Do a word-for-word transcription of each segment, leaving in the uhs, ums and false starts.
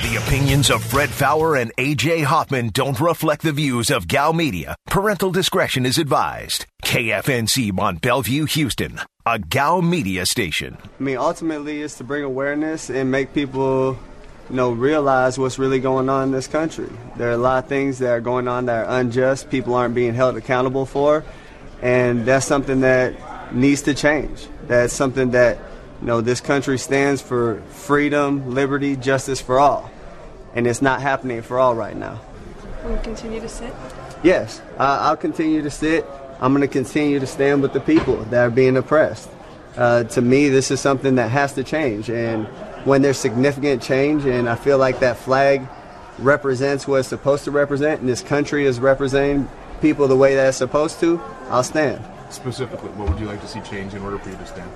The opinions of Fred Faour and A J Hoffman don't reflect the views of Gal Media. Parental discretion is advised. K F N C Mont Bellevue, Houston, a Gal Media station. I mean, ultimately, it's to bring awareness and make people, you know, realize what's really going on in this country. There are a lot of things that are going on that are unjust, people aren't being held accountable for, and that's something that needs to change. That's something that, you know, this country stands for freedom, liberty, justice for all. And it's not happening for all right now. Will you continue to sit? Yes, uh, I'll continue to sit. I'm going to continue to stand with the people that are being oppressed. Uh, to me, this is something that has to change. And when there's significant change, and I feel like that flag represents what it's supposed to represent, and this country is representing people the way that it's supposed to, I'll stand. Specifically, what would you like to see change in order for you to stand?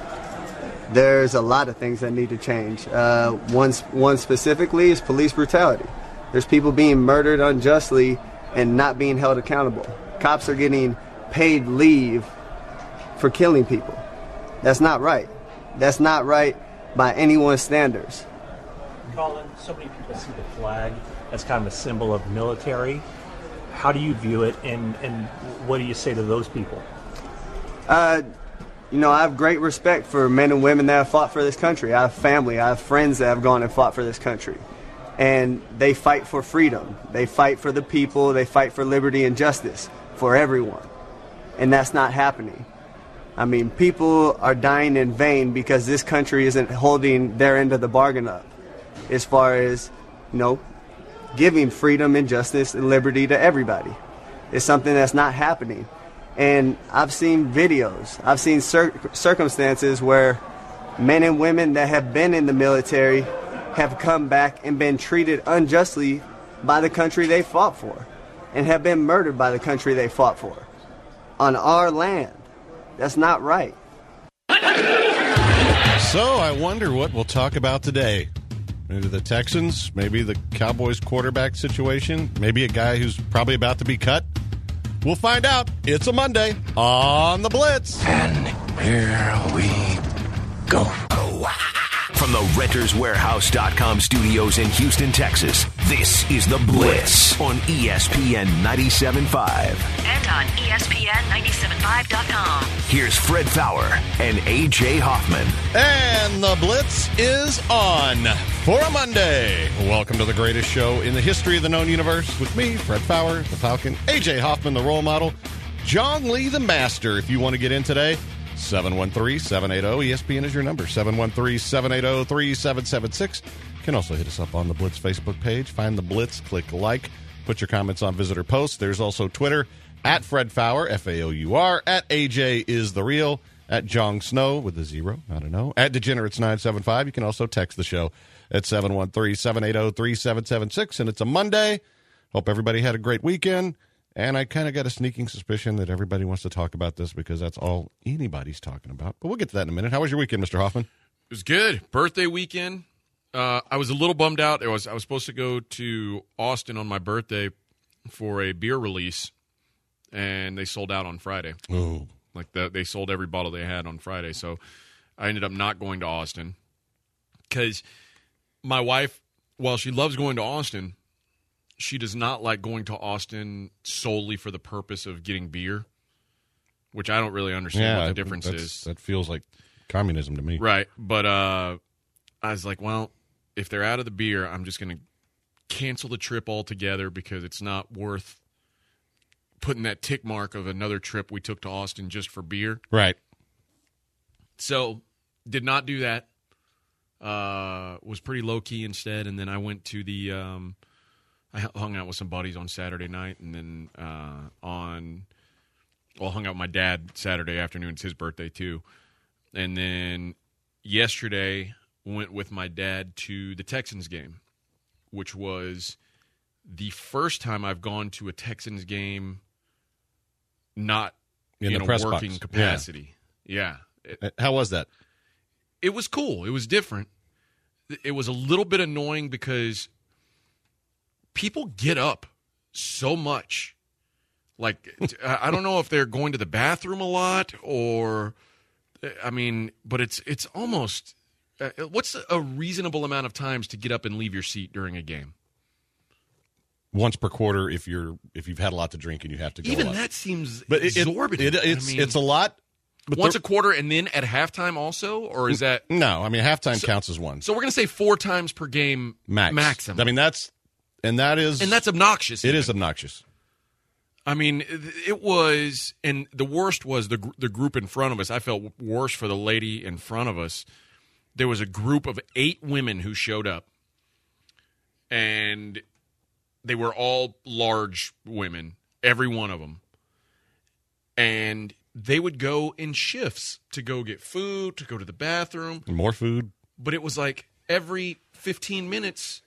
There's a lot of things that need to change. Uh, one, one specifically is police brutality. There's people being murdered unjustly and not being held accountable. Cops are getting paid leave for killing people. That's not right. That's not right by anyone's standards. Colin, so many people see the flag as kind of a symbol of military. How do you view it, and, and what do you say to those people? Uh, you know, I have great respect for men and women that have fought for this country. I have family, I have friends that have gone and fought for this country. And they fight for freedom. They fight for the people. They fight for liberty and justice for everyone. And that's not happening. I mean, people are dying in vain because this country isn't holding their end of the bargain up as far as, you know, giving freedom and justice and liberty to everybody. It's something that's not happening. And I've seen videos, I've seen cir- circumstances where men and women that have been in the military have come back and been treated unjustly by the country they fought for and have been murdered by the country they fought for on our land. That's not right. So I wonder what we'll talk about today. Maybe the Texans, maybe the Cowboys quarterback situation, maybe a guy who's probably about to be cut. We'll find out. It's a Monday on The Blitz. And here we go. From the Renters Warehouse dot com studios in Houston, Texas, this is The Blitz on E S P N ninety-seven point five. And on E S P N ninety-seven point five dot com. Here's Fred Faour and A J Hoffman. And The Blitz is on for a Monday. Welcome to the greatest show in the history of the known universe with me, Fred Faour, the Falcon, A J Hoffman, the role model, John Lee, the master. If you want to get in today, seven one three, seven eight zero, E S P N is your number, seven one three, seven eight zero, three seven seven six. You can also hit us up on the Blitz Facebook page. Find the Blitz, click like, put your comments on visitor posts. There's also Twitter, at Fred Faour, F A O U R, at A J is the real, at Jong Snow with a zero, I don't know, at Degenerates nine seven five. You can also text the show at seven one three, seven eight zero, three seven seven six. And it's a Monday. Hope everybody had a great weekend. And I kind of got a sneaking suspicion that everybody wants to talk about this because that's all anybody's talking about. But we'll get to that in a minute. How was your weekend, Mister Hoffman? It was good. Birthday weekend. Uh, I was a little bummed out. It was I was supposed to go to Austin on my birthday for a beer release, and they sold out on Friday. Oh. Like the, they sold every bottle they had on Friday. So I ended up not going to Austin because my wife, while she loves going to Austin, she does not like going to Austin solely for the purpose of getting beer, which I don't really understand yeah, what the difference is. That feels like communism to me. Right. But uh, I was like, well, if they're out of the beer, I'm just going to cancel the trip altogether because it's not worth putting that tick mark of another trip we took to Austin just for beer. Right. So did not do that. Uh, was pretty low-key instead, and then I went to the um, – I hung out with some buddies on Saturday night, and then uh, on – well, hung out with my dad Saturday afternoon. It's his birthday, too. And then yesterday went with my dad to the Texans game, which was the first time I've gone to a Texans game not in, in a working box. capacity. Yeah. yeah. It, How was that? It was cool. It was different. It was a little bit annoying because people get up so much. Like, I don't know if they're going to the bathroom a lot or, I mean, but it's it's almost uh, what's a reasonable amount of times to get up and leave your seat during a game? Once per quarter if you're if you've had a lot to drink and you have to go. Even up. that seems but it, exorbitant. It, it, it's I mean, it's a lot. But once a quarter and then at halftime also, or is that no? I mean halftime so, counts as one. So we're going to say four times per game Max. maximum. I mean that's and that is and that's obnoxious. It even. is obnoxious. I mean, it was, and the worst was the the group in front of us. I felt worse for the lady in front of us. There was a group of eight women who showed up, and they were all large women, every one of them. And they would go in shifts to go get food, to go to the bathroom. More food. But it was like every fifteen minutes,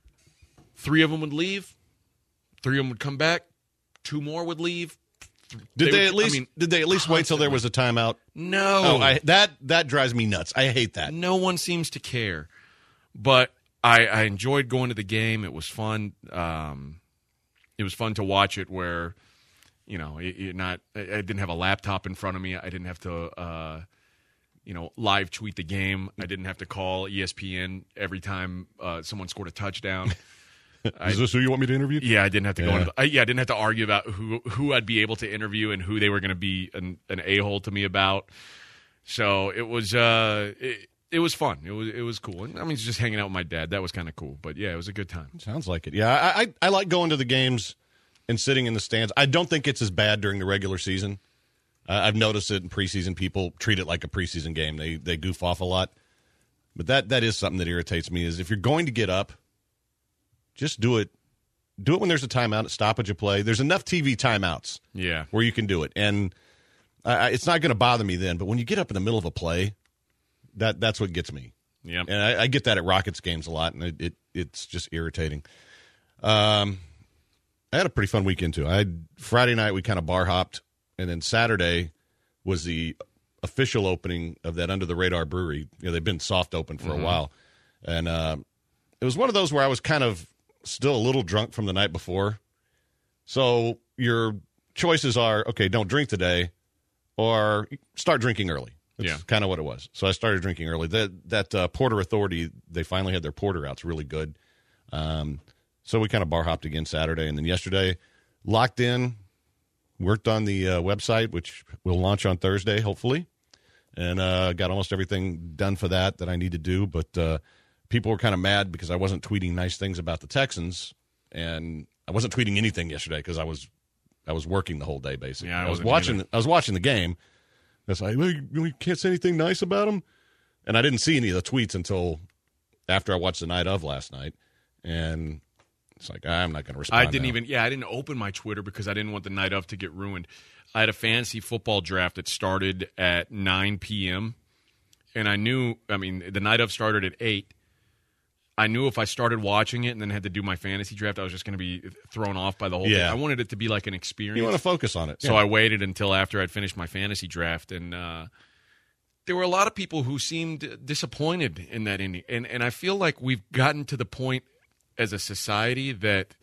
three of them would leave, three of them would come back, two more would leave. Did they, they would, at least I mean, did they at least constantly. wait till there was a timeout? No. Oh, I, that that drives me nuts. I hate that. No one seems to care. But I, I enjoyed going to the game. It was fun. Um, it was fun to watch it where, you know, it, it not. I didn't have a laptop in front of me. I didn't have to, uh, you know, live tweet the game. I didn't have to call E S P N every time uh, someone scored a touchdown. I, Is this who you want me to interview? Yeah, I didn't have to yeah. go into the, I, yeah, I didn't have to argue about who who I'd be able to interview and who they were going to be an, an a-hole to me about. So it was uh, it, it was fun. It was it was cool. I mean, just hanging out with my dad. That was kind of cool. But yeah, it was a good time. Sounds like it. Yeah, I, I I like going to the games and sitting in the stands. I don't think it's as bad during the regular season. Uh, I've noticed it in preseason. People treat it like a preseason game. They they goof off a lot. But that that is something that irritates me. Is if you're going to get up, just do it. Do it when there's a timeout, stoppage of play. There's enough T V timeouts yeah. where you can do it. And I, it's not going to bother me then. But when you get up in the middle of a play, that that's what gets me. Yeah. And I, I get that at Rockets games a lot, and it, it it's just irritating. Um, I had a pretty fun weekend, too. I had Friday night, we kind of bar hopped. And then Saturday was the official opening of that Under the Radar brewery. You know, they've been soft open for mm-hmm. a while. And uh, it was one of those where I was kind of still a little drunk from the night before. So your choices are, okay, don't drink today or start drinking early. That's yeah. kind of what it was. So I started drinking early. That that uh, Porter Authority, they finally had their porter out. It's really good. Um, so we kind of bar hopped again Saturday. And then yesterday, locked in, worked on the uh, website, which will launch on Thursday, hopefully. And uh, got almost everything done for that that I need to do. But uh, people were kind of mad because I wasn't tweeting nice things about the Texans. And I wasn't tweeting anything yesterday because I was I was working the whole day, basically. Yeah, I, I was watching either. I was watching the game. It's like, well, you can't say anything nice about them. And I didn't see any of the tweets until after I watched the night of last night. And it's like, I'm not going to respond I didn't now. even, yeah, I didn't open my Twitter because I didn't want the night of to get ruined. I had a fantasy football draft that started at nine p.m. And I knew, I mean, the night of started at eight. I knew if I started watching it and then had to do my fantasy draft, I was just going to be thrown off by the whole Yeah. thing. I wanted it to be like an experience. You want to focus on it. So Yeah. I waited until after I'd finished my fantasy draft, and uh, there were a lot of people who seemed disappointed in that inning. And, and I feel like we've gotten to the point as a society that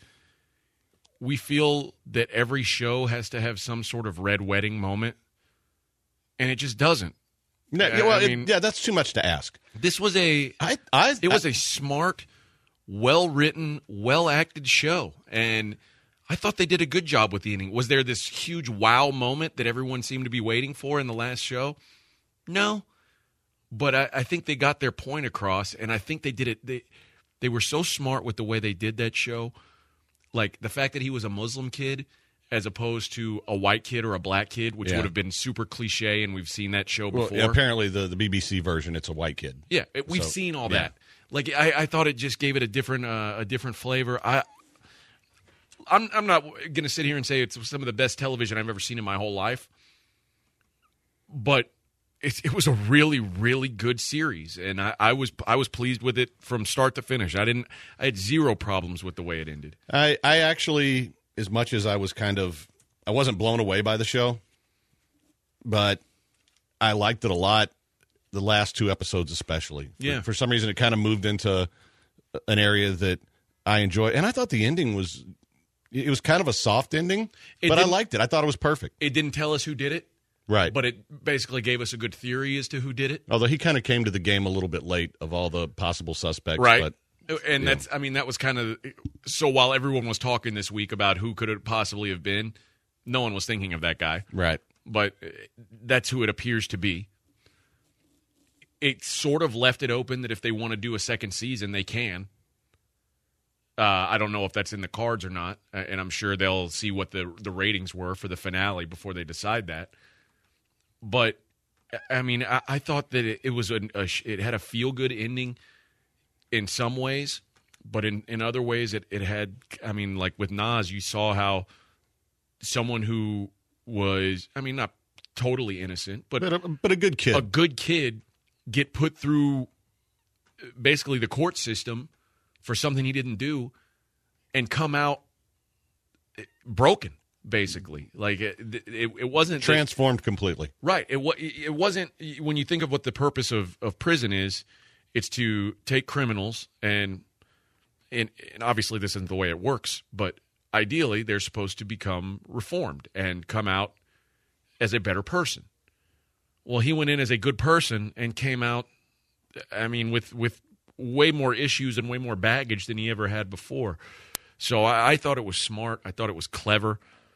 we feel that every show has to have some sort of red wedding moment, and it just doesn't. Yeah, I well, it- mean- yeah, that's too much to ask. This was a I, I, it was I, a smart, well-written, well-acted show, and I thought they did a good job with the inning. Was there this huge wow moment that everyone seemed to be waiting for in the last show? No, but I, I think they got their point across, and I think they did it. They they were so smart with the way they did that show, like the fact that he was a Muslim kid as opposed to a white kid or a black kid, which Yeah. would have been super cliche, and we've seen that show well, before. apparently the, the B B C version, it's a white kid. Yeah, it, we've So, seen all yeah. that. Like I, I thought it just gave it a different, uh, a different flavor. I, I'm, I'm not going to sit here and say it's some of the best television I've ever seen in my whole life, but it, it was a really, really good series, and I, I was, I was pleased with it from start to finish. I didn't, I had zero problems with the way it ended. I, I actually, as much as I was kind of, I wasn't blown away by the show, but I liked it a lot. The last two episodes especially. For, Yeah. For some reason, it kind of moved into an area that I enjoy. And I thought the ending was, it was kind of a soft ending, It but I didn't- liked it. I thought it was perfect. It didn't tell us who did it. Right. But it basically gave us a good theory as to who did it. Although he kind of came to the game a little bit late of all the possible suspects. Right. But, and yeah. that's, I mean, that was kind of, so while everyone was talking this week about who could it possibly have been, no one was thinking of that guy. Right. But that's who it appears to be. It sort of left it open that if they want to do a second season, they can. Uh, I don't know if that's in the cards or not, and I'm sure they'll see what the the ratings were for the finale before they decide that. But I mean, I, I thought that it, it was a, a it had a feel good ending in some ways, but in, in other ways, it it had. I mean, like with Nas, you saw how someone who was, I mean, not totally innocent, but but a, but a good kid, a good kid, get put through basically the court system for something he didn't do, and come out broken. Basically, like it, it, it wasn't transformed that, completely. Right. It it wasn't when you think of what the purpose of, of prison is. It's to take criminals and, and and obviously this isn't the way it works. But ideally, they're supposed to become reformed and come out as a better person. Well, he went in as a good person and came out. I mean, with with way more issues and way more baggage than he ever had before. So I, I thought it was smart. I thought it was clever.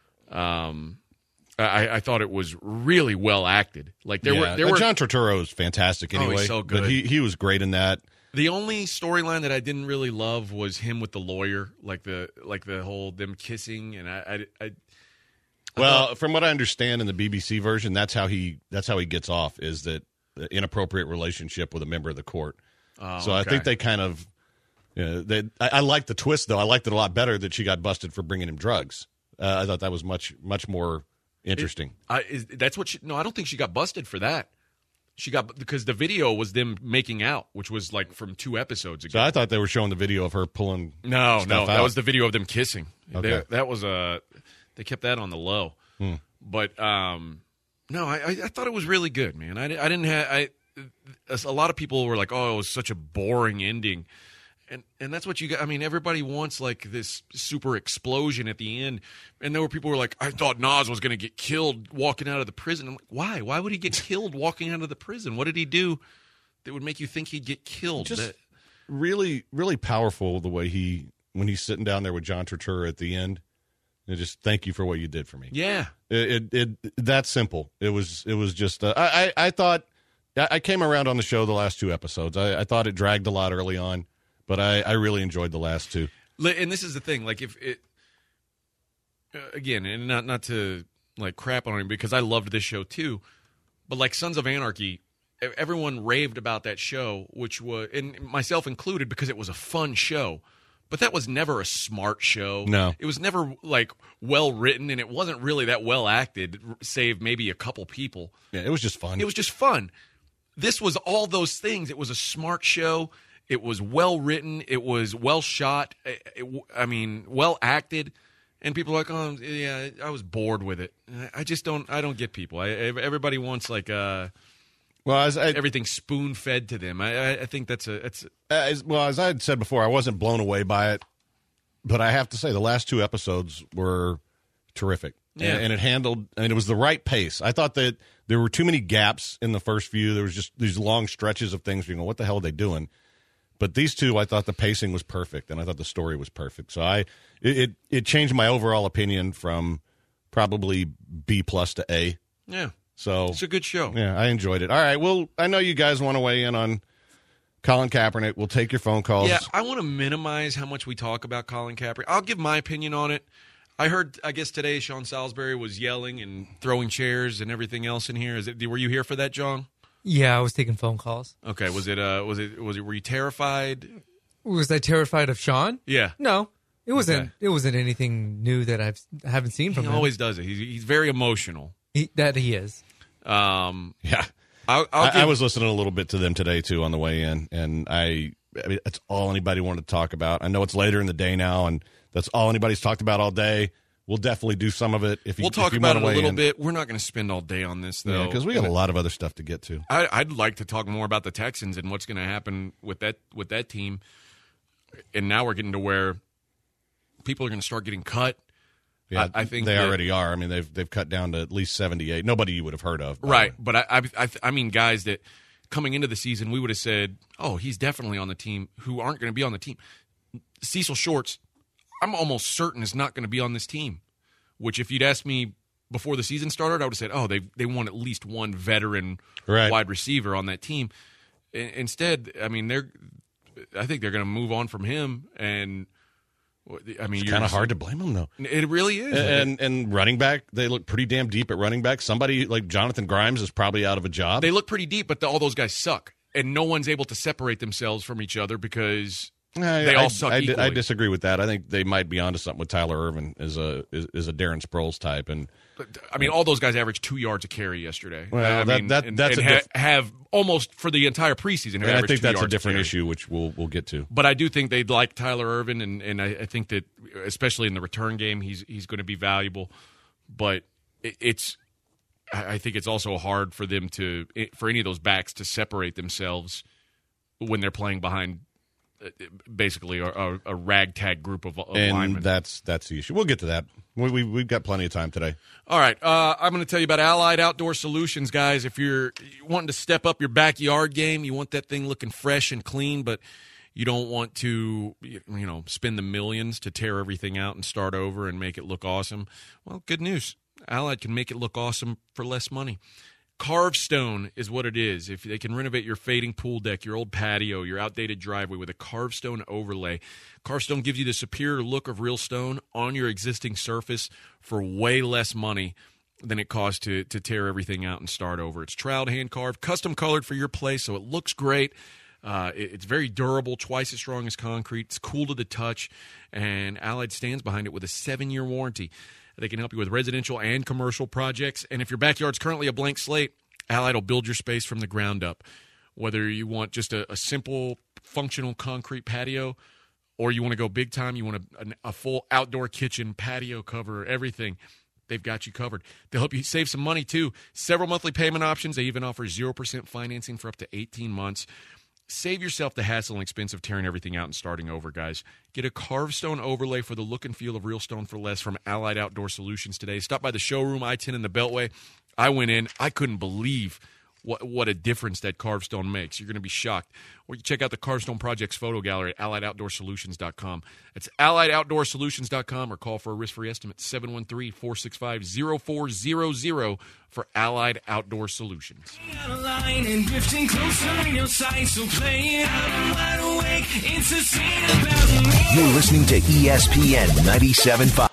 Um, I, I thought it was really well acted. Like there yeah, were, there were John Turturro is fantastic anyway. Oh, he's so good. But he he was great in that. The only storyline that I didn't really love was him with the lawyer, like the like the whole them kissing, and I, I, I, I well, thought, from what I understand in the B B C version, that's how he that's how he gets off is that the inappropriate relationship with a member of the court. oh, so okay. I think they kind of, you know, they. I, I like the twist though. I liked it a lot better that she got busted for bringing him drugs. Uh, I thought that was much, much more interesting. It, I, is, that's what she, no, I don't think she got busted for that. She got, because the video was them making out, which was like from two episodes ago. So I thought they were showing the video of her pulling. No, stuff no, out. that was the video of them kissing. Okay. They, that was a, they kept that on the low. Hmm. But um, no, I, I, I thought it was really good, man. I, I didn't have, I, a lot of people were like, oh, it was such a boring ending. And and that's what you got. I mean, everybody wants like this super explosion at the end. And there were people who were like, I thought Nas was going to get killed walking out of the prison. I'm like, why? Why would he get killed walking out of the prison? What did he do that would make you think he'd get killed? Just that, really, really powerful the way he, when he's sitting down there with John Turturro at the end, and just thank you for what you did for me. yeah. It, it, it that simple. It was, it was just, uh, I, I, I thought, I came around on the show the last two episodes. I, I thought it dragged a lot early on. But I, I really enjoyed the last two. And this is the thing, like if it, uh, again, and not not to like crap on him because I loved this show too, but like Sons of Anarchy, everyone raved about that show, which was, and myself included, because it was a fun show. But that was never a smart show. No. It was never like well written, and it wasn't really that well acted, save maybe a couple people. Yeah, it was just fun. It was just fun. This was all those things. It was a smart show. It was well written. It was well shot. It, it, I mean, well acted. And people are like, "Oh, yeah, I was bored with it." I just don't. I don't get people. I, everybody wants like uh, well, as I, everything spoon fed to them. I, I think that's a. It's as well as I had said before. I wasn't blown away by it, but I have to say the last two episodes were terrific. Yeah. And, and it handled, and it was the right pace. I thought that there were too many gaps in the first few. There was just these long stretches of things. You know, what the hell are they doing? But these two, I thought the pacing was perfect, and I thought the story was perfect. So I, it, it, it changed my overall opinion from probably B plus to A. yeah. So It's a good show. yeah, I enjoyed it. All right, well, I know you guys want to weigh in on Colin Kaepernick. We'll take your phone calls. Yeah, I want to minimize how much we talk about Colin Kaepernick. I'll give my opinion on it. I heard, I guess today, Sean Salisbury was yelling and throwing chairs and everything else in here. Is it? Were you here for that, John? Yeah, I was taking phone calls. Okay, was it? Uh, was it? Was it? Were you terrified? Was I terrified of Sean? Yeah. No, it wasn't. Okay. It wasn't anything new that I've I haven't seen from He him. always does it. He's he's very emotional. He, that he is. Um, Yeah. I'll, I'll I, give, I was listening a little bit to them today, too, on the way in, and I, I mean, that's all anybody wanted to talk about. I know it's later in the day now, and that's all anybody's talked about all day. We'll definitely do some of it. If you, We'll talk if you about it want a to weigh little in. bit. We're not going to spend all day on this, though. Yeah, because we got a lot of other stuff to get to. I, I'd like to talk more about the Texans and what's going to happen with that with that team. And now we're getting to where people are going to start getting cut. Yeah, I, I think they that, already are. I mean, they've they've cut down to at least seventy-eight. Nobody you would have heard of. Right, but I, I, I, I mean, guys that coming into the season, we would have said, oh, he's definitely on the team, who aren't going to be on the team. Cecil Shorts, I'm almost certain is not going to be on this team, which if you'd asked me before the season started, I would have said, oh, they they want at least one veteran right. wide receiver on that team. I, instead, I mean, they're I think they're going to move on from him, and I mean, it's kind of hard to blame them, though. It really is. And, and running back, they look pretty damn deep at running back. Somebody like Jonathan Grimes is probably out of a job. They look pretty deep, but the, all those guys suck, and no one's able to separate themselves from each other because I, they all I, suck I, equally. I disagree with that. I think they might be onto something with Tyler Irvin as a is, is a Darren Sproles type, and I mean, all those guys averaged two yards a carry yesterday. Well, I that, mean, that, and, that's and a diff- ha- have almost for the entire preseason. And I think that's a a different carry. issue, which we'll we'll get to. But I do think they'd like Tyler Irvin, and, and I, I think that especially in the return game, he's he's going to be valuable. But it, it's I think it's also hard for them to for any of those backs to separate themselves when they're playing behind basically a, a, a ragtag group of, of and linemen. that's that's the issue. We'll get to that. We, we we've got plenty of time today. All right, uh, I'm going to tell you about Allied Outdoor Solutions, guys. If you're wanting to step up your backyard game, you want that thing looking fresh and clean, but you don't want to, you know, spend the millions to tear everything out and start over and make it look awesome. Well, good news. Allied can make it look awesome for less money. Carved stone is what it is. If they can renovate your fading pool deck, your old patio, your outdated driveway with a carved stone overlay, carved stone gives you the superior look of real stone on your existing surface for way less money than it costs to, to tear everything out and start over. It's troweled, hand-carved, custom colored for your place, so it looks great. Uh, it, it's very durable, twice as strong as concrete. It's cool to the touch, and Allied stands behind it with a seven-year warranty. They can help you with residential and commercial projects. And if your backyard's currently a blank slate, Allied will build your space from the ground up. Whether you want just a, a simple, functional concrete patio, or you want to go big time, you want a, a full outdoor kitchen, patio cover, everything, they've got you covered. They'll help you save some money, too. Several monthly payment options. They even offer zero percent financing for up to eighteen months. Save yourself the hassle and expense of tearing everything out and starting over, guys. Get a carved stone overlay for the look and feel of real stone for less from Allied Outdoor Solutions today. Stop by the showroom, I ten in the Beltway. I went in. I couldn't believe what what a difference that carved stone makes. You're going to be shocked. Or you check out the Carved Stone Project's photo gallery at allied outdoor solutions dot com. It's allied outdoor solutions dot com, or call for a risk-free estimate, seven one three, four six five, zero four zero zero for Allied Outdoor Solutions. You're listening to E S P N ninety-seven point five.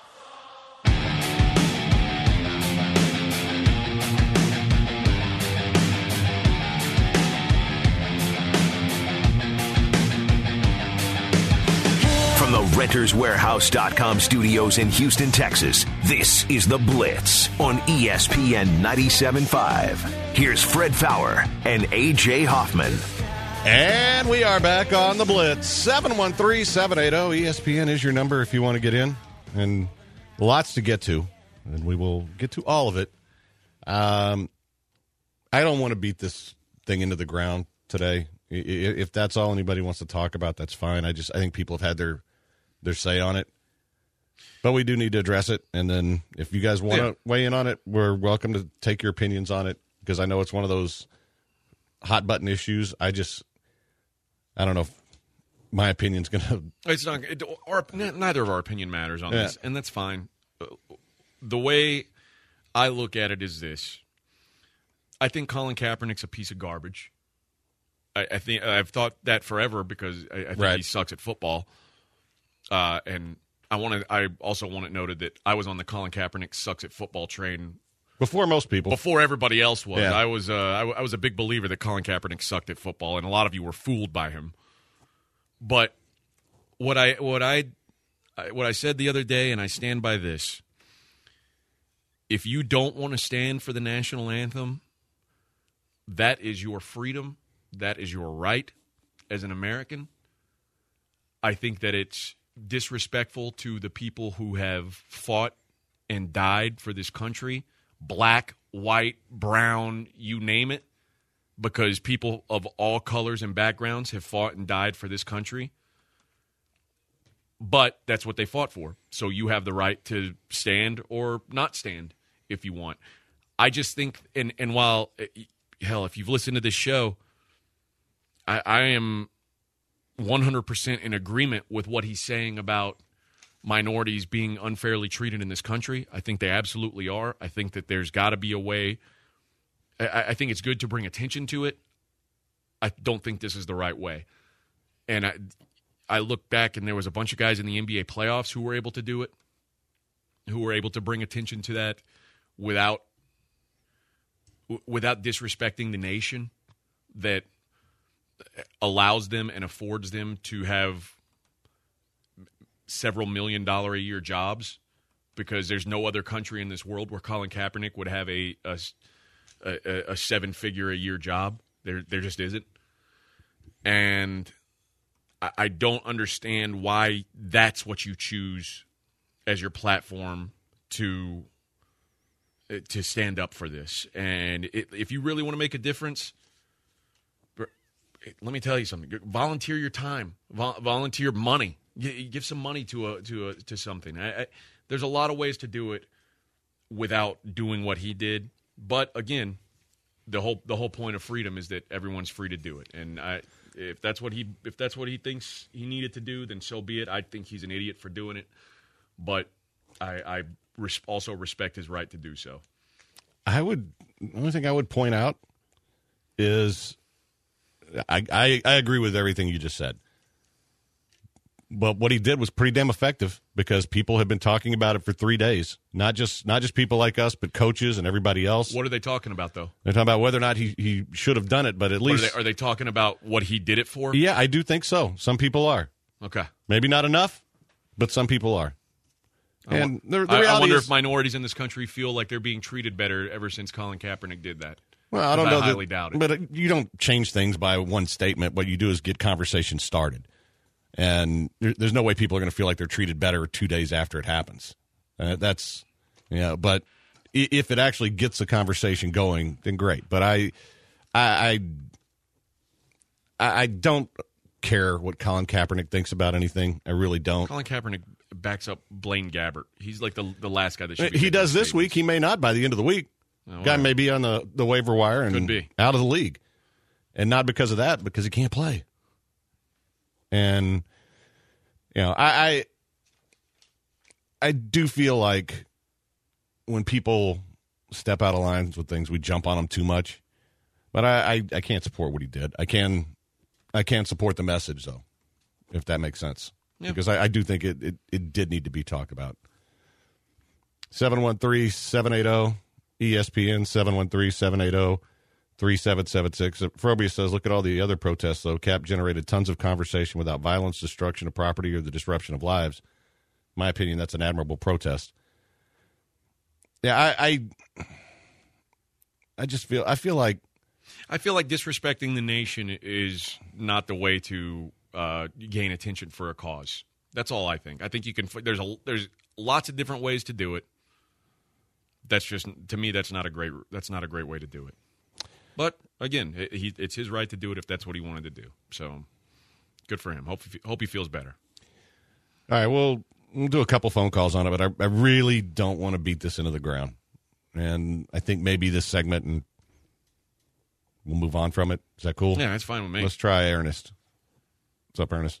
From the renters warehouse dot com studios in Houston, Texas, this is The Blitz on E S P N ninety-seven point five. Here's Fred Fowler and A J Hoffman. And we are back on The Blitz. seven one three, seven eight zero E S P N is your number if you want to get in. And lots to get to. And we will get to all of it. Um, I don't want to beat this thing into the ground today. If that's all anybody wants to talk about, that's fine. I just I think people have had their their say on it. But we do need to address it. And then if you guys want to yeah. weigh in on it, we're welcome to take your opinions on it, because I know it's one of those hot button issues. I just, I don't know if my opinion's going to. It's not, it, our, neither of our opinion matters on yeah. this, and that's fine. The way I look at it is this. I think Colin Kaepernick's a piece of garbage. I, I think I've thought that forever because I, I think right. he sucks at football. Uh, and I want to. I also want it noted that I was on the Colin Kaepernick sucks at football train before most people, before everybody else was. Yeah. I was. Uh, I, I was a big believer that Colin Kaepernick sucked at football, and a lot of you were fooled by him. But what I what I what I said the other day, and I stand by this: if you don't want to stand for the national anthem, that is your freedom. That is your right as an American. I think that it's disrespectful to the people who have fought and died for this country, black, white, brown, you name it, because people of all colors and backgrounds have fought and died for this country. but that's what they fought for. So you have the right to stand or not stand if you want. I just think, and, and while, hell, if you've listened to this show, I, I am one hundred percent in agreement with what he's saying about minorities being unfairly treated in this country. I think they absolutely are. I think that there's got to be a way. I, I think it's good to bring attention to it. I don't think this is the right way. And I, I look back, and there was a bunch of guys in the N B A playoffs who were able to do it, who were able to bring attention to that without without disrespecting the nation that allows them and affords them to have several million dollar a year jobs, because there's no other country in this world where Colin Kaepernick would have a a, a, a seven figure a year job. There there just isn't. And I, I don't understand why that's what you choose as your platform to to stand up for this. And it, if you really want to make a difference, let me tell you something. Volunteer your time. Vol- volunteer money. G- give some money to a to a to something. I, I, there's a lot of ways to do it without doing what he did. But again, the whole the whole point of freedom is that everyone's free to do it. And I, if that's what he if that's what he thinks he needed to do, then so be it. I think he's an idiot for doing it, but I, I res- also respect his right to do so. I would. The only thing I would point out is. I, I, I agree with everything you just said. But what he did was pretty damn effective, because people have been talking about it for three days. Not just not just people like us, but coaches and everybody else. What are they talking about, though? They're talking about whether or not he, he should have done it, but at What least... Are they, are they talking about what he did it for? Yeah, I do think so. Some people are. Okay. Maybe not enough, but some people are. I And wa- the, the I, reality I wonder is, if minorities in this country feel like they're being treated better ever since Colin Kaepernick did that. Well, I don't know. I highly that, doubt it. But uh, you don't change things by one statement. What you do is get conversation started. And there, there's no way people are going to feel like they're treated better two days after it happens. Uh, that's, you know, but i- if it actually gets the conversation going, then great. But I, I, I, I don't care what Colin Kaepernick thinks about anything. I really don't. Colin Kaepernick backs up Blaine Gabbert. He's like the the last guy that should be He making does this statements. week. He may not by the end of the week. Oh, Guy whatever. may be on the, the waiver wire and Could be. out of the league. And not because of that, because he can't play. And, you know, I, I, I do feel like when people step out of lines with things, we jump on them too much. But I, I, I can't support what he did. I can I can support the message, though, if that makes sense. Yeah. Because I, I do think it, it, it did need to be talked about. seven one three, seven eight zero, E S P N, seven one three, seven eight zero, three seven seven six. Frobia says, look at all the other protests, though. Cap generated tons of conversation without violence, destruction of property, or the disruption of lives. In my opinion, that's an admirable protest. Yeah, I, I, I just feel, I feel like, I feel like disrespecting the nation is not the way to uh, gain attention for a cause. That's all I think. I think you can. There's a there's lots of different ways to do it. That's just, to me, that's not a great that's not a great way to do it. But again, it, he, it's his right to do it if that's what he wanted to do. So good for him. Hope hope he feels better. all right, well, we'll do a couple phone calls on it, but I, I really don't want to beat this into the ground. And I think maybe this segment, and we'll move on from it. Is that cool? Yeah, that's fine with me. Let's try Ernest. What's up, Ernest?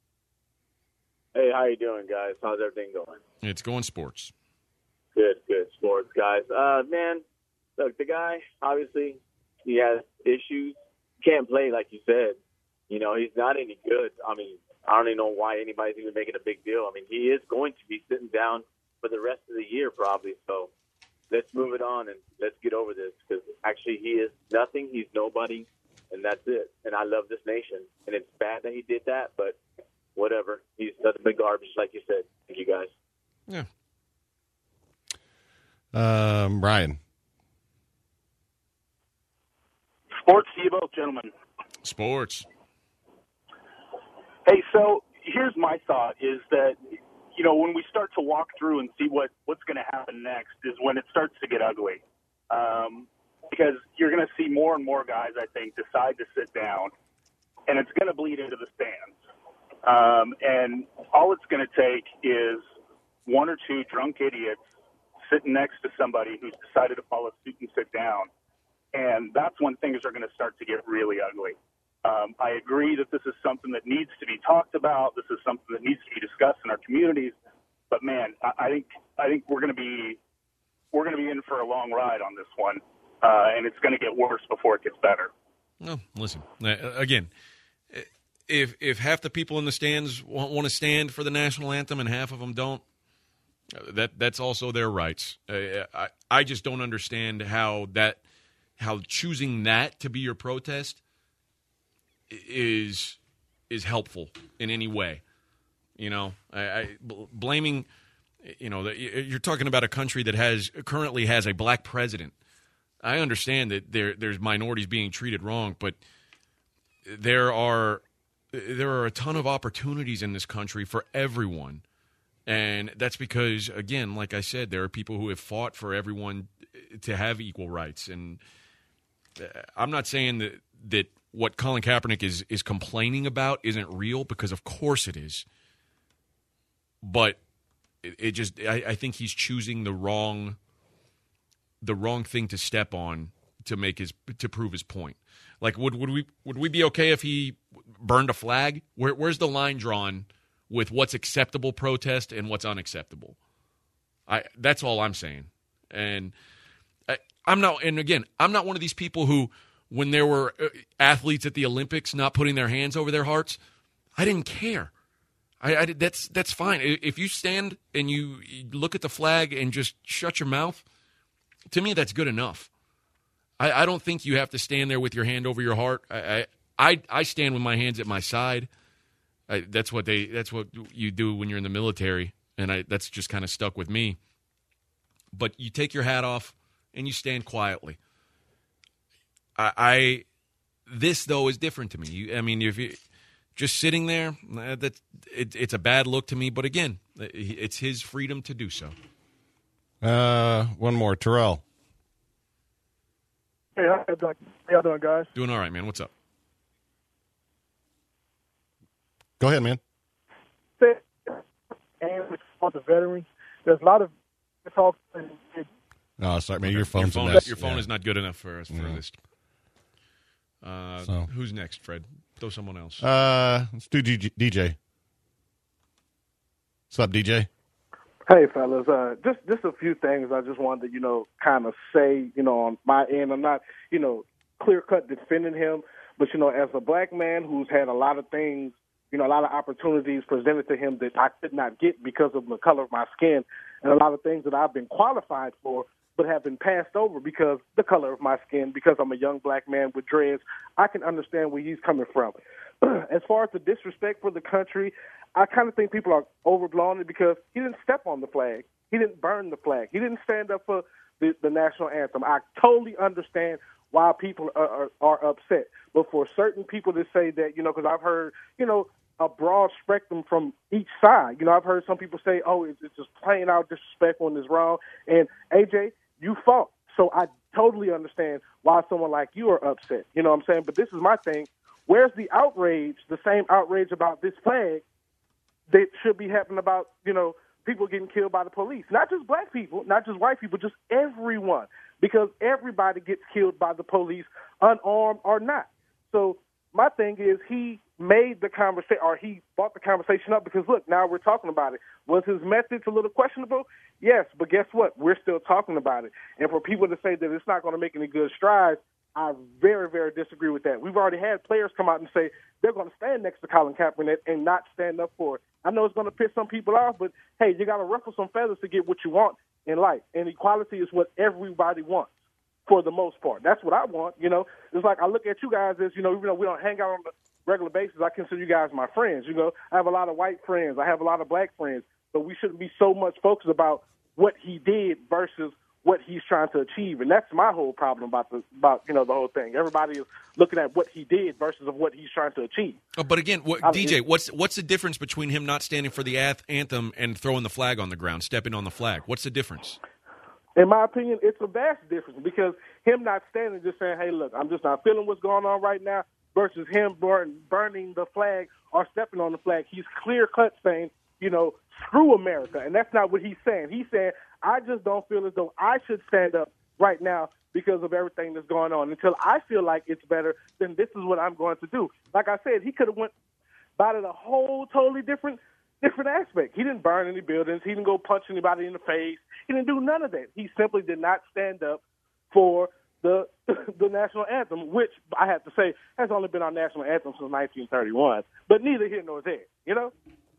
Hey, how you doing, guys? How's everything going? It's going sports. Good, good sports, guys. Uh, man, look, the guy, obviously, he has issues. Can't play, like you said. You know, he's not any good. I mean, I don't even know why anybody's even making a big deal. I mean, he is going to be sitting down for the rest of the year probably. So let's move it on and let's get over this, because actually he is nothing. He's nobody, and that's it. And I love this nation. And it's bad that he did that, but whatever. He's nothing but garbage, like you said. Thank you, guys. Yeah. Um, Ryan. Sports to you both, gentlemen. Sports. Hey, so here's my thought is that, you know, when we start to walk through and see what, what's going to happen next is when it starts to get ugly. Um, because you're going to see more and more guys, I think, decide to sit down, and it's going to bleed into the stands. Um, and all it's going to take is one or two drunk idiots sitting next to somebody who's decided to follow suit and sit down. And that's when things are going to start to get really ugly. Um, I agree that this is something that needs to be talked about. This is something that needs to be discussed in our communities. But man, I, I think I think we're going to be we're going to be in for a long ride on this one, uh, and it's going to get worse before it gets better. No, listen uh, again. If if half the people in the stands want, want to stand for the national anthem and half of them don't, that that's also their rights. Uh, I I just don't understand how that how choosing that to be your protest is is helpful in any way. You know, I, I blaming, you know, you're talking about a country that has currently has a black president. I understand that there there's minorities being treated wrong, but there are there are a ton of opportunities in this country for everyone. And that's because, again, like I said, there are people who have fought for everyone to have equal rights. And I'm not saying that that what Colin Kaepernick is is complaining about isn't real, because of course it is. But it, it just I, I think he's choosing the wrong the wrong thing to step on to make his to prove his point. Like would would we would we be okay if he burned a flag? Where, where's the line drawn with what's acceptable protest and what's unacceptable? I that's all I'm saying. And I, I'm not. And again, I'm not one of these people who, when there were athletes at the Olympics not putting their hands over their hearts, I didn't care. I, I that's that's fine. If you stand and you, you look at the flag and just shut your mouth, to me that's good enough. I, I don't think you have to stand there with your hand over your heart. I I, I stand with my hands at my side. I, that's what they. That's what you do when you're in the military, and I, that's just kind of stuck with me. But you take your hat off and you stand quietly. I, I this though is different to me. You, I mean, if you just sitting there, that it, it's a bad look to me. But again, it's his freedom to do so. Uh, one more, Terrell. Hey, how you doing, how y'all doing, guys? Doing all right, man. What's up? Go ahead, man. And with the veterans, there's a lot of talk. Oh, sorry, man. Your phone's your phone, a mess. Your phone yeah. is not good enough for us for yeah. this. Uh, so. Who's next, Fred? Throw someone else. Uh, let's do D J. What's up, D J? Hey, fellas. Uh, just just a few things I just wanted to, you know, kind of say, you know, on my end. I'm not, you know, clear-cut defending him, but, you know, as a black man who's had a lot of things, you know, a lot of opportunities presented to him that I could not get because of the color of my skin, and a lot of things that I've been qualified for but have been passed over because the color of my skin, because I'm a young black man with dreads, I can understand where he's coming from. As far as the disrespect for the country, I kind of think people are overblowing it because he didn't step on the flag. He didn't burn the flag. He didn't stand up for the, the national anthem. I totally understand why people are, are, are upset. But for certain people to say that, you know, because I've heard, you know, a broad spectrum from each side. You know, I've heard some people say, oh, it's, it's just plain out disrespectful and it's wrong. And, A J, you fought. So I totally understand why someone like you are upset. You know what I'm saying? But this is my thing. Where's the outrage, the same outrage about this flag that should be happening about, you know, people getting killed by the police? Not just black people, not just white people, just everyone. Because everybody gets killed by the police, unarmed or not. So my thing is he made the conversation, or he brought the conversation up because, look, now we're talking about it. Was his methods a little questionable? Yes, but guess what? We're still talking about it. And for people to say that it's not going to make any good strides, I very, very disagree with that. We've already had players come out and say they're going to stand next to Colin Kaepernick and not stand up for it. I know it's going to piss some people off, but, hey, you got to ruffle some feathers to get what you want in life. And equality is what everybody wants for the most part. That's what I want, you know. It's like I look at you guys as, you know, even though we don't hang out on the regular basis, I consider you guys my friends, you know. I have a lot of white friends. I have a lot of black friends. But we shouldn't be so much focused about what he did versus what he's trying to achieve. And that's my whole problem about the about you know the whole thing. Everybody is looking at what he did versus of what he's trying to achieve. Oh, but again, what, I, D J, what's what's the difference between him not standing for the anthem and throwing the flag on the ground, stepping on the flag? What's the difference? In my opinion, it's a vast difference because him not standing just saying, hey, look, I'm just not feeling what's going on right now versus him burn, burning the flag are stepping on the flag. He's clear-cut saying, you know, screw America. And that's not what he's saying. He's saying, I just don't feel as though I should stand up right now because of everything that's going on. Until I feel like it's better, then this is what I'm going to do. Like I said, he could have went about it a whole totally different different aspect. He didn't burn any buildings. He didn't go punch anybody in the face. He didn't do none of that. He simply did not stand up for the the national anthem, which I have to say has only been our national anthem since nineteen thirty-one. But neither here nor there, you know?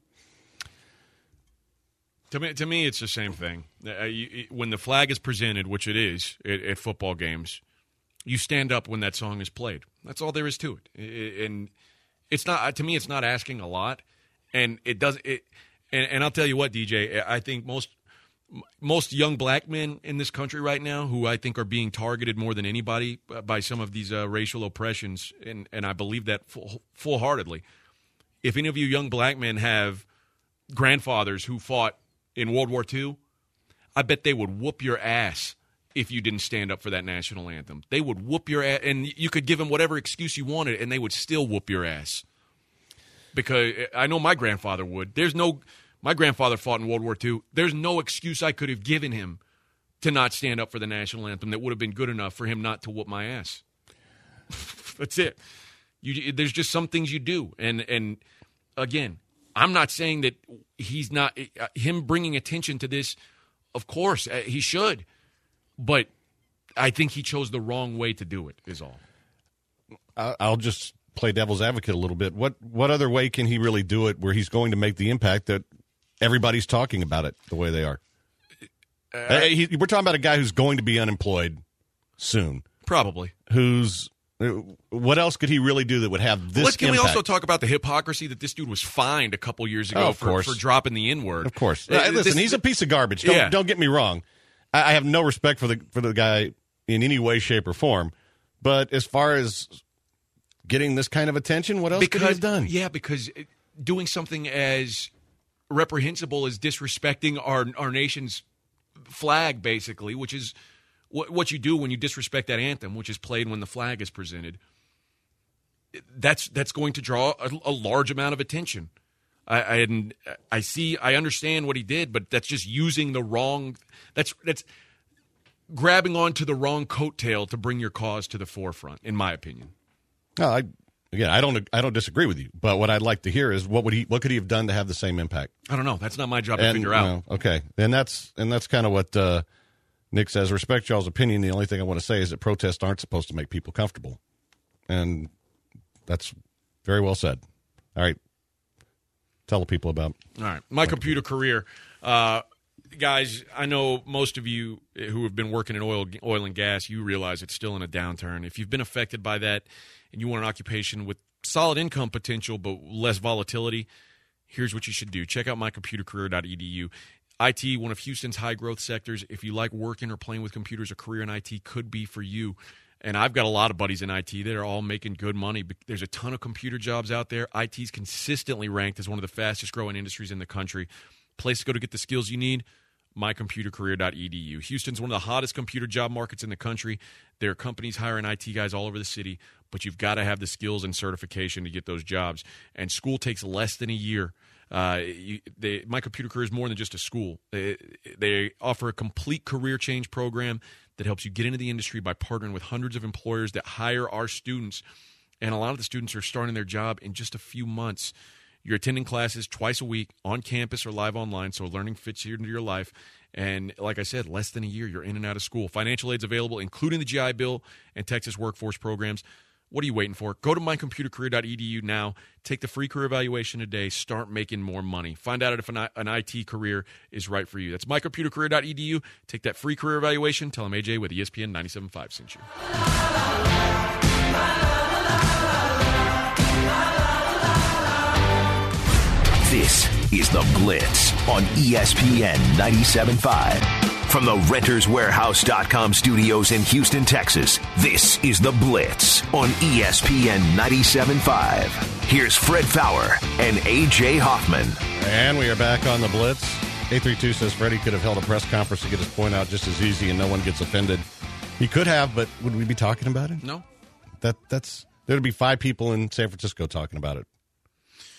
To me, to me, it's the same thing. Uh, you, when the flag is presented, which it is at, at football games, you stand up when that song is played. That's all there is to it. it and it's not, to me, it's not asking a lot. And it does it, and, and I'll tell you what, D J. I think most most young black men in this country right now, who I think are being targeted more than anybody by some of these uh, racial oppressions, and, and I believe that full, full-heartedly. If any of you young black men have grandfathers who fought in World War Two, I bet they would whoop your ass if you didn't stand up for that national anthem. They would whoop your ass, and you could give them whatever excuse you wanted, and they would still whoop your ass. Because I know my grandfather would. There's no, my grandfather fought in World War Two. There's no excuse I could have given him to not stand up for the national anthem that would have been good enough for him not to whoop my ass. That's it. You, there's just some things you do, and and again, I'm not saying that he's not uh, him bringing attention to this. Of course, uh, he should, but I think he chose the wrong way to do it. Is all. I'll just play devil's advocate a little bit. What what other way can he really do it where he's going to make the impact that everybody's talking about it the way they are? Uh, uh, he, we're talking about a guy who's going to be unemployed soon. Probably. Who's what else could he really do that would have this Let's, can impact? we also talk about the hypocrisy that this dude was fined a couple years ago oh, for, for dropping the N-word? Of course. Uh, Listen, this, he's a piece of garbage. Don't, yeah. don't get me wrong. I, I have no respect for the for the guy in any way, shape, or form. But as far as getting this kind of attention, what else because, could he have done? Yeah, because doing something as reprehensible as disrespecting our our nation's flag, basically, which is what, what you do when you disrespect that anthem, which is played when the flag is presented, that's that's going to draw a, a large amount of attention. I, I and I see, I understand what he did, but that's just using the wrong. That's that's grabbing onto the wrong coattail to bring your cause to the forefront, in my opinion. No, I again, I don't, I don't disagree with you. But what I'd like to hear is what would he, what could he have done to have the same impact? I don't know. That's not my job to and, figure out. No, okay, and that's and that's kind of what uh, Nick says. Respect y'all's opinion. The only thing I want to say is that protests aren't supposed to make people comfortable, and that's very well said. All right, tell the people about. All right, my computer career. Uh, Guys, I know most of you who have been working in oil, oil and gas, you realize it's still in a downturn. If you've been affected by that and you want an occupation with solid income potential but less volatility, here's what you should do. Check out my computer career dot e d u. I T, one of Houston's high-growth sectors. If you like working or playing with computers, a career in I T could be for you. And I've got a lot of buddies in I T that are all making good money. There's a ton of computer jobs out there. I T is consistently ranked as one of the fastest-growing industries in the country. Place to go to get the skills you need, my computer career dot e d u. Houston's one of the hottest computer job markets in the country. There are companies hiring I T guys all over the city, but you've got to have the skills and certification to get those jobs. And school takes less than a year. Uh, you, they, My Computer Career is more than just a school. They, they offer a complete career change program that helps you get into the industry by partnering with hundreds of employers that hire our students. And a lot of the students are starting their job in just a few months. You're attending classes twice a week on campus or live online, so learning fits into your life. And like I said, less than a year, you're in and out of school. Financial aid's available, including the G I Bill and Texas workforce programs. What are you waiting for? Go to my computer career dot e d u now. Take the free career evaluation today. Start making more money. Find out if an, an I T career is right for you. That's my computer career dot e d u. Take that free career evaluation. Tell them A J with E S P N ninety-seven point five sent you. This is The Blitz on E S P N ninety-seven point five. From the Renters Warehouse dot com studios in Houston, Texas, this is The Blitz on E S P N ninety-seven point five. Here's Fred Faour and A J Hoffman. And we are back on The Blitz. eight three two says Freddie could have held a press conference to get his point out just as easy and no one gets offended. He could have, but would we be talking about it? No. That that's There'd be five people in San Francisco talking about it.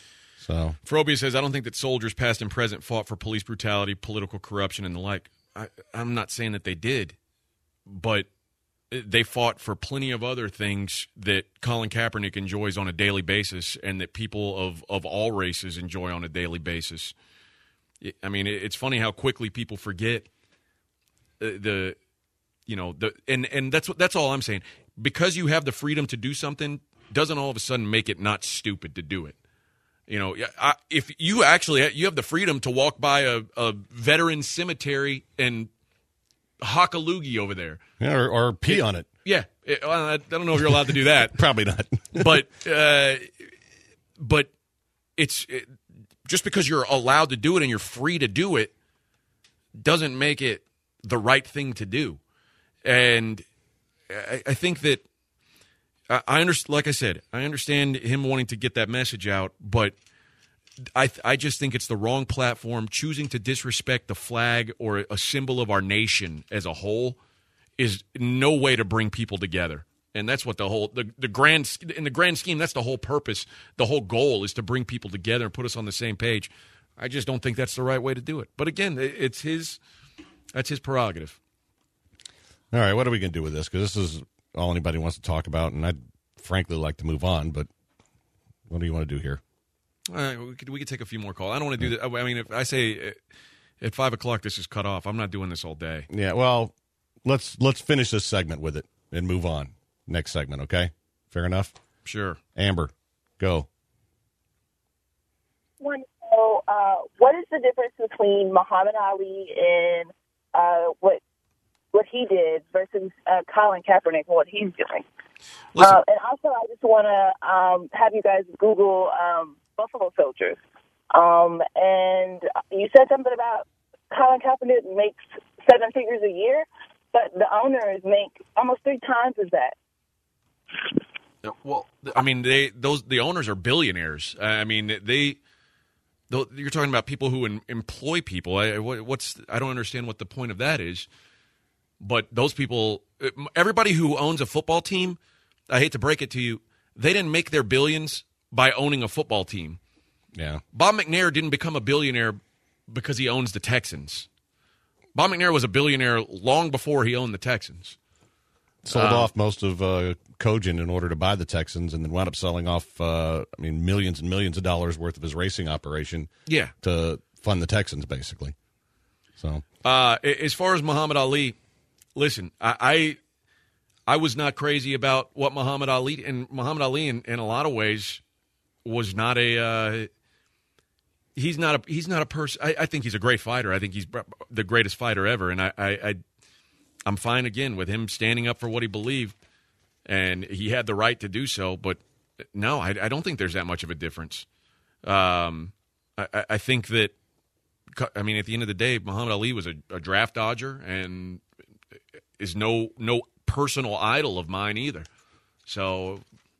So Frobia says, I don't think that soldiers past and present fought for police brutality, political corruption, and the like. I, I'm not saying that they did, but they fought for plenty of other things that Colin Kaepernick enjoys on a daily basis and that people of, of all races enjoy on a daily basis. I mean, it's funny how quickly people forget the, the you know, the and, and that's what that's all I'm saying. Because you have the freedom to do something doesn't all of a sudden make it not stupid to do it. You know, I, if you actually you have the freedom to walk by a, a veteran cemetery and hock a loogie over there, yeah, or, or pee it, on it. Yeah, it, well, I don't know if you're allowed to do that. Probably not. but uh, but it's it, just because you're allowed to do it and you're free to do it doesn't make it the right thing to do. And I, I think that. I understand, like I said, I understand him wanting to get that message out, but I I just think it's the wrong platform. Choosing to disrespect the flag or a symbol of our nation as a whole is no way to bring people together. And that's what the whole the, the grand in the grand scheme, that's the whole purpose. The whole goal is to bring people together and put us on the same page. I just don't think that's the right way to do it. But again, it's his that's his prerogative. All right, what are we going to do with this? Because this is all anybody wants to talk about, and I'd frankly like to move on, but what do you want to do here? All right, we could, we could take a few more calls. I don't want to do that. I mean, if I say at five o'clock this is cut off, I'm not doing this all day. Yeah, well, let's let's finish this segment with it and move on. Next segment, okay? Fair enough? Sure. Amber, go. One, so, uh, what is the difference between Muhammad Ali and uh, what what he did versus uh, Colin Kaepernick and what he's doing? Uh, and also, I just want to um, have you guys Google um, Buffalo Soldiers. Um, and you said something about Colin Kaepernick makes seven figures a year, but the owners make almost three times as that. Well, I mean, they those the owners are billionaires. I mean, they. You're talking about people who in, employ people. I, what's I don't understand what the point of that is. But those people, everybody who owns a football team, I hate to break it to you, they didn't make their billions by owning a football team. Yeah. Bob McNair didn't become a billionaire because he owns the Texans. Bob McNair was a billionaire long before he owned the Texans. Sold um, off most of uh, Cogent in order to buy the Texans, and then wound up selling off, uh, I mean, millions and millions of dollars worth of his racing operation. Yeah. To fund the Texans, basically. So, uh, as far as Muhammad Ali, listen, I, I I was not crazy about what Muhammad Ali and Muhammad Ali in, in a lot of ways was not a uh, he's not a he's not a person. I, I think he's a great fighter. I think he's the greatest fighter ever, and I, I, I I'm fine again with him standing up for what he believed, and he had the right to do so. But no, I, I don't think there's that much of a difference. Um, I, I think that I mean at the end of the day, Muhammad Ali was a, a draft dodger and is no no personal idol of mine either. So,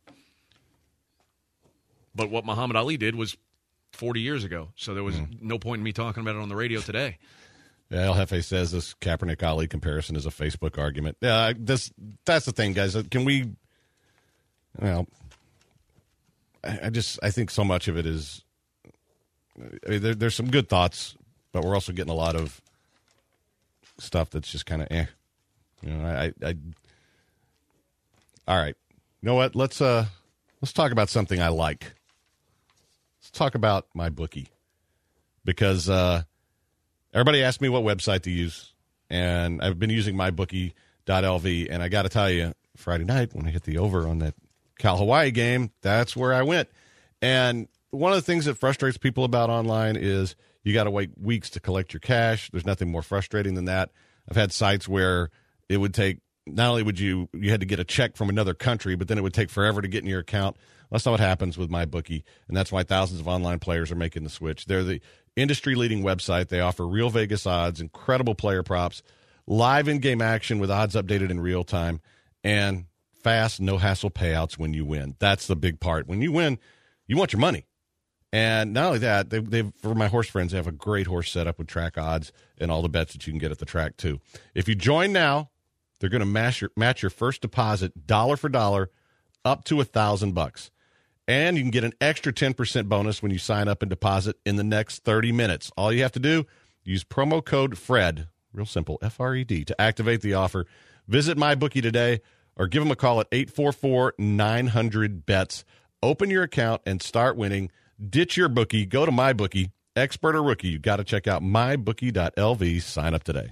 but what Muhammad Ali did was forty years ago, so there was mm. no point in me talking about it on the radio today. Yeah, El Jefe says this Kaepernick-Ali comparison is a Facebook argument. Yeah, this that's the thing, guys. Can we, well, I, I just, I think so much of it is, I mean, there, there's some good thoughts, but we're also getting a lot of stuff that's just kind of eh. You know, I, I, all right. You know what? Let's uh, let's talk about something I like. Let's talk about MyBookie, because uh, everybody asked me what website to use, and I've been using my bookie dot L V, and I got to tell you, Friday night when I hit the over on that Cal Hawaii game, that's where I went. And one of the things that frustrates people about online is you got to wait weeks to collect your cash. There's nothing more frustrating than that. I've had sites where it would take, not only would you, you had to get a check from another country, but then it would take forever to get in your account. That's not what happens with MyBookie, and that's why thousands of online players are making the switch. They're the industry-leading website. They offer real Vegas odds, incredible player props, live in-game action with odds updated in real time, and fast, no-hassle payouts when you win. That's the big part. When you win, you want your money. And not only that, they, they've, for my horse friends, they have a great horse setup with track odds and all the bets that you can get at the track, too. If you join now, they're going to match your, match your first deposit dollar for dollar up to a thousand bucks. And you can get an extra ten percent bonus when you sign up and deposit in the next thirty minutes. All you have to do, use promo code FRED, real simple, F R E D, to activate the offer. Visit MyBookie today or give them a call at eight four four, nine hundred, B E T S. Open your account and start winning. Ditch your bookie. Go to MyBookie. Expert or rookie, you got to check out my bookie dot L V. Sign up today.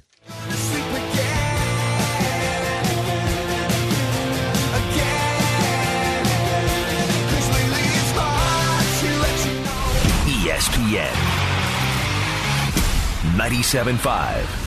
E S P N ninety-seven point five.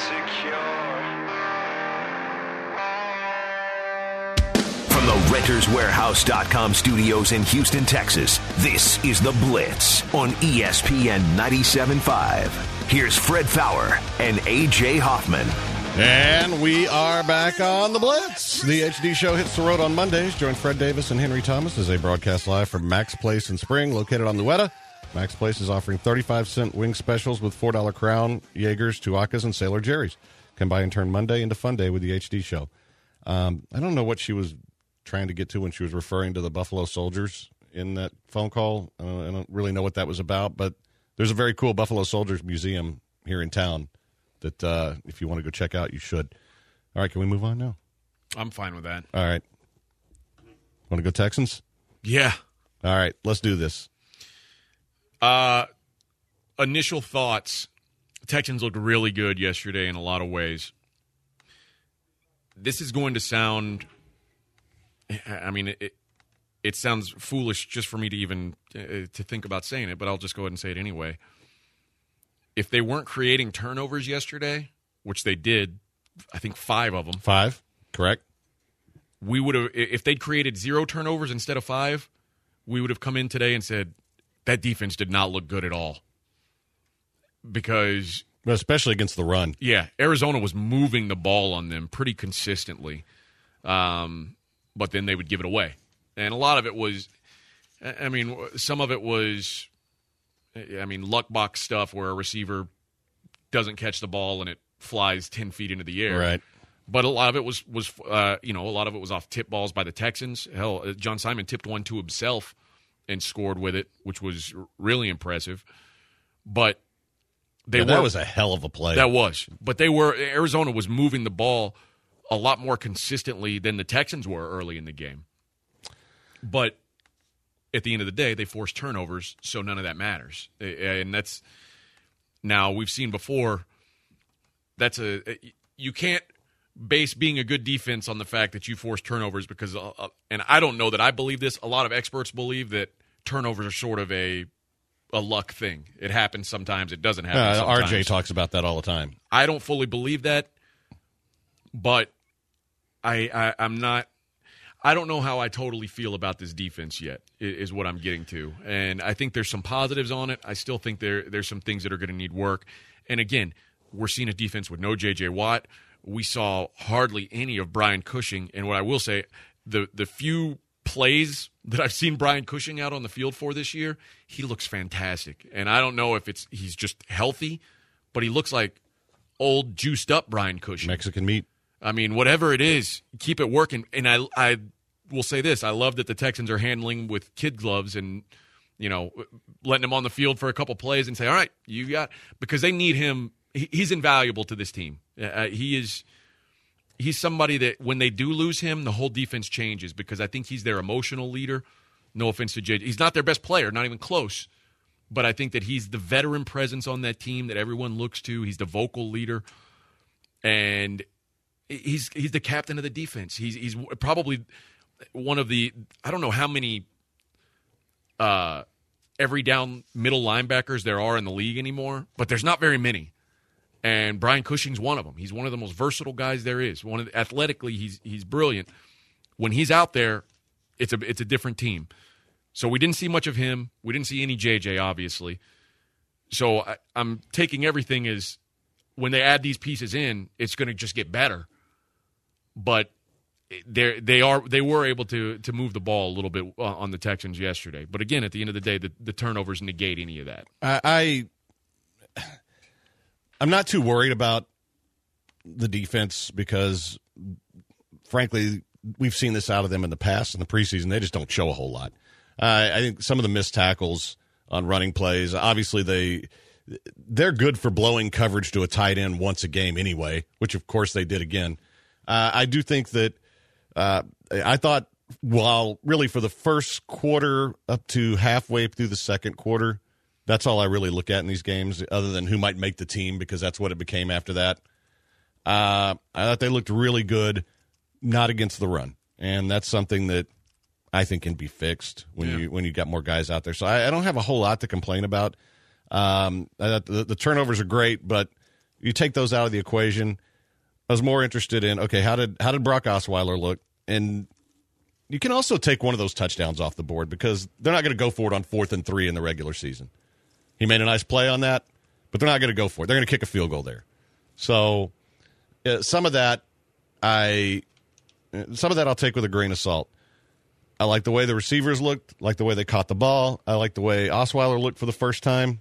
From the Renters Warehouse dot com studios in Houston, Texas, this is The Blitz on E S P N ninety-seven point five. Here's Fred Faour and A J Hoffman. And we are back on The Blitz. The H D show hits the road on Mondays. Join Fred Davis and Henry Thomas as they broadcast live from Max Place in Spring, located on Louetta. Max Place is offering thirty-five cent wing specials with four dollar Crown, Jaegers, Tuacas, and Sailor Jerry's. Come by and turn Monday into Fun Day with the H D show. Um, I don't know what she was trying to get to when she was referring to the Buffalo Soldiers in that phone call. Uh, I don't really know what that was about, but there's a very cool Buffalo Soldiers museum here in town that uh, if you want to go check out, you should. All right, can we move on now? I'm fine with that. All right. Want to go Texans? Yeah. All right, let's do this. Uh, initial thoughts. Texans looked really good yesterday in a lot of ways. This is going to sound, I mean, it, it sounds foolish just for me to even uh, to think about saying it, but I'll just go ahead and say it anyway. If they weren't creating turnovers yesterday, which they did, I think five of them. Five, correct. We would have, if they'd created zero turnovers instead of five, we would have come in today and said, that defense did not look good at all. Because... Well, especially against the run. Yeah, Arizona was moving the ball on them pretty consistently. Um, but then they would give it away. And a lot of it was, I mean, some of it was, I mean, luck box stuff where a receiver doesn't catch the ball and it flies ten feet into the air. Right. But a lot of it was, was uh, you know, a lot of it was off tip balls by the Texans. Hell, John Simon tipped one to himself and scored with it, which was really impressive. But they yeah, were, that was a hell of a play. That was. But they were Arizona was moving the ball a lot more consistently than the Texans were early in the game. But at the end of the day, they forced turnovers, so none of that matters. And that's now we've seen before. That's a you can't base being a good defense on the fact that you force turnovers because, uh, and I don't know that I believe this. A lot of experts believe that turnovers are sort of a a luck thing. It happens sometimes. It doesn't happen uh, sometimes. R J talks about that all the time. I don't fully believe that, but I, I I'm not. I don't know how I totally feel about this defense yet, is what I'm getting to. And I think there's some positives on it. I still think there there's some things that are going to need work. And again, we're seeing a defense with no J J Watt. We saw hardly any of Brian Cushing. And what I will say, the the few plays that I've seen Brian Cushing out on the field for this year, he looks fantastic. And I don't know if it's he's just healthy, but he looks like old, juiced up Brian Cushing. Mexican meat. I mean, whatever it is, keep it working. And I I will say this. I love that the Texans are handling with kid gloves and, you know, letting him on the field for a couple plays and say, all right, you got – because they need him. He, he's invaluable to this team. Uh, he is – he's somebody that when they do lose him, the whole defense changes because I think he's their emotional leader. No offense to J J. He's not their best player, not even close. But I think that he's the veteran presence on that team that everyone looks to. He's the vocal leader. And he's he's the captain of the defense. He's he's probably one of the – I don't know how many uh, every down middle linebackers there are in the league anymore, but there's not very many. And Brian Cushing's one of them. He's one of the most versatile guys there is. One of the, athletically, he's he's brilliant. When he's out there, it's a it's a different team. So we didn't see much of him. We didn't see any J J, obviously. So I, I'm taking everything as when they add these pieces in, it's going to just get better. But they they are they were able to to move the ball a little bit on the Texans yesterday. But again, at the end of the day, the, the turnovers negate any of that. I. I I'm not too worried about the defense because, frankly, we've seen this out of them in the past in the preseason. They just don't show a whole lot. Uh, I think some of the missed tackles on running plays, obviously they they're good for blowing coverage to a tight end once a game anyway, which of course they did again. Uh, I do think that uh, I thought while really for the first quarter up to halfway through the second quarter, that's all I really look at in these games, other than who might make the team, because that's what it became after that. Uh, I thought they looked really good, not against the run, and that's something that I think can be fixed when yeah. you when you got more guys out there. So I, I don't have a whole lot to complain about. Um, I thought the, the turnovers are great, but you take those out of the equation. I was more interested in, okay, how did how did Brock Osweiler look? And you can also take one of those touchdowns off the board, because they're not going to go for it on fourth and three in the regular season. He made a nice play on that, but they're not going to go for it. They're going to kick a field goal there. So uh, some of that, I some of that I'll take with a grain of salt. I like the way the receivers looked, like the way they caught the ball. I like the way Osweiler looked for the first time.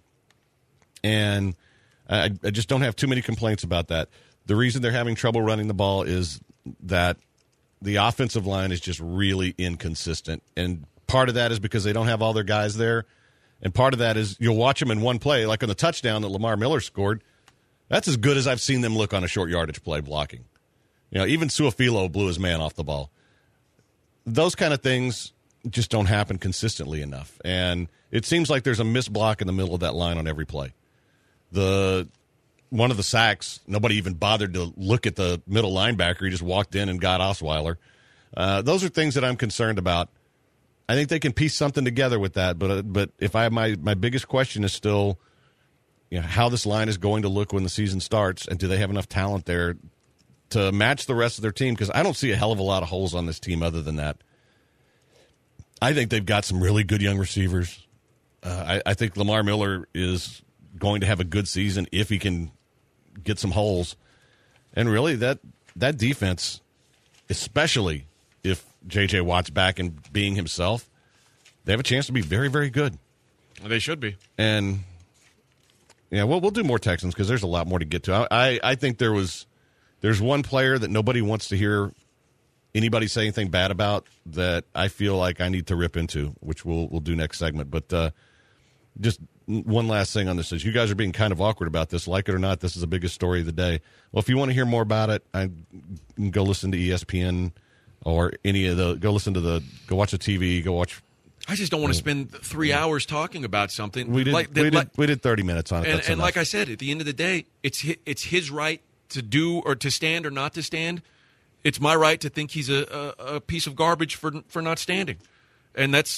And I, I just don't have too many complaints about that. The reason they're having trouble running the ball is that the offensive line is just really inconsistent. And part of that is because they don't have all their guys there. And part of that is you'll watch them in one play, like on the touchdown that Lamar Miller scored. That's as good as I've seen them look on a short yardage play blocking. You know, even Suafilo blew his man off the ball. Those kind of things just don't happen consistently enough. And it seems like there's a missed block in the middle of that line on every play. The one of the sacks, nobody even bothered to look at the middle linebacker. He just walked in and got Osweiler. Uh, those are things that I'm concerned about. I think they can piece something together with that. But uh, but if I my my biggest question is still, you know, how this line is going to look when the season starts, and do they have enough talent there to match the rest of their team? Because I don't see a hell of a lot of holes on this team other than that. I think they've got some really good young receivers. Uh, I, I think Lamar Miller is going to have a good season if he can get some holes. And really, that that defense, especially if J J. Watt's back and being himself, they have a chance to be very, very good. Well, they should be. And, yeah, we'll, we'll do more Texans because there's a lot more to get to. I, I, I think there was there's one player that nobody wants to hear anybody say anything bad about that I feel like I need to rip into, which we'll we'll do next segment. But uh, just one last thing on this is you guys are being kind of awkward about this. Like it or not, this is the biggest story of the day. Well, if you want to hear more about it, I can go listen to E S P N or any of the – go listen to the – go watch the T V, go watch – I just don't want to spend three hours talking about something. We did, like, we, did like, we did thirty minutes on it. And, That's and enough. like I said, at the end of the day, it's his, it's his right to do or to stand or not to stand. It's my right to think he's a, a, a piece of garbage for for not standing. And that's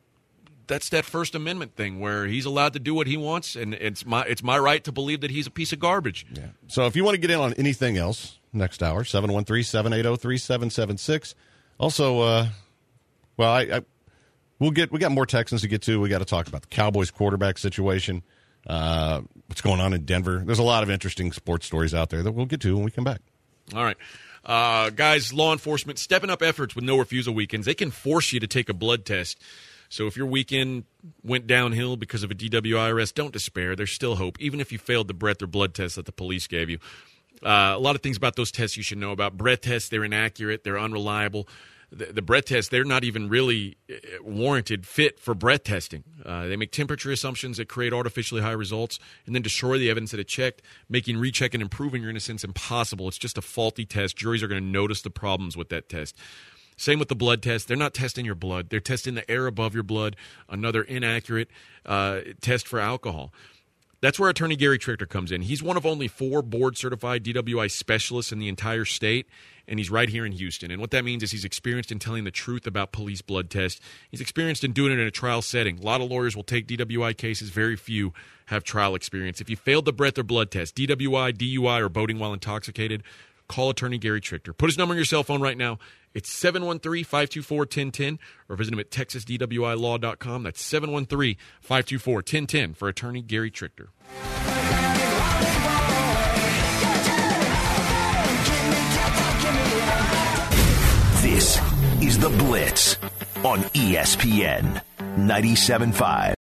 that's that First Amendment thing where he's allowed to do what he wants, and it's my it's my right to believe that he's a piece of garbage. Yeah. So if you want to get in on anything else next hour, seven one three, seven eight zero, three seven seven six. Also, uh, well, I, I we'll get we got more Texans to get to. We got to talk about the Cowboys quarterback situation, uh, what's going on in Denver. There's a lot of interesting sports stories out there that we'll get to when we come back. All right. Uh, guys, law enforcement stepping up efforts with no refusal weekends. They can force you to take a blood test. So if your weekend went downhill because of a D W I arrest, don't despair. There's still hope, even if you failed the breath or blood test that the police gave you. Uh, a lot of things about those tests you should know about. Breath tests, they're inaccurate, they're unreliable. The, the breath tests, they're not even really warranted fit for breath testing. Uh, they make temperature assumptions that create artificially high results and then destroy the evidence that it checked, making recheck and improving your innocence impossible. It's just a faulty test. Juries are going to notice the problems with that test. Same with the blood test. They're not testing your blood. They're testing the air above your blood, another inaccurate uh, test for alcohol. That's where attorney Gary Trichter comes in. He's one of only four board-certified D W I specialists in the entire state, and he's right here in Houston. And what that means is he's experienced in telling the truth about police blood tests. He's experienced in doing it in a trial setting. A lot of lawyers will take D W I cases. Very few have trial experience. If you failed the breath or blood test, D W I, D U I, or boating while intoxicated, call attorney Gary Trichter. Put his number on your cell phone right now. It's seven one three, five two four, one zero one zero, or visit him at texas d w i law dot com. That's seven one three, five two four, one zero one zero for attorney Gary Trichter. This is The Blitz on E S P N ninety-seven point five.